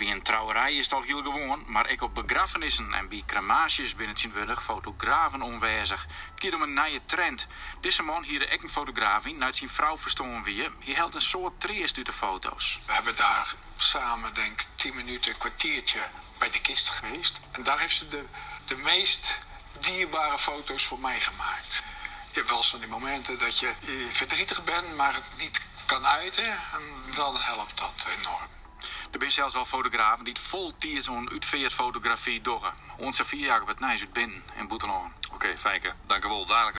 Bij een trouwerij is het al heel gewoon, maar ook op begrafenissen en bij crematies binnen het zinwillig fotografen onwezig. Het gaat om een nieuwe trend. Deze man hier ook een fotograaf in, uit zijn vrouw verstoren weer. Hij houdt een soort treest uit de foto's. We hebben daar samen, denk ik, 10 minuten, een kwartiertje bij de kist geweest. En daar heeft ze de meest dierbare foto's voor mij gemaakt. Je hebt wel eens van die momenten dat je verdrietig bent, maar het niet kan uiten. En dan helpt dat enorm. Er zijn zelfs al fotografen die het vol tier zo'n uitveert fotografie doen. Onze 4 jaar op het Nijs uit binnen in Boeteloon. Oké, Fijke, dank u wel. Dadelijk